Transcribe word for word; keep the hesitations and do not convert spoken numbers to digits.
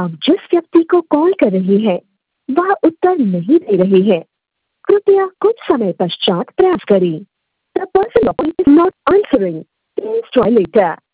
आप जिस व्यक्ति को कॉल कर रही हैं, वह उत्तर नहीं दे रही है। कृपया कुछ समय पश्चात प्रयास करें। The person is not answering. Please try later.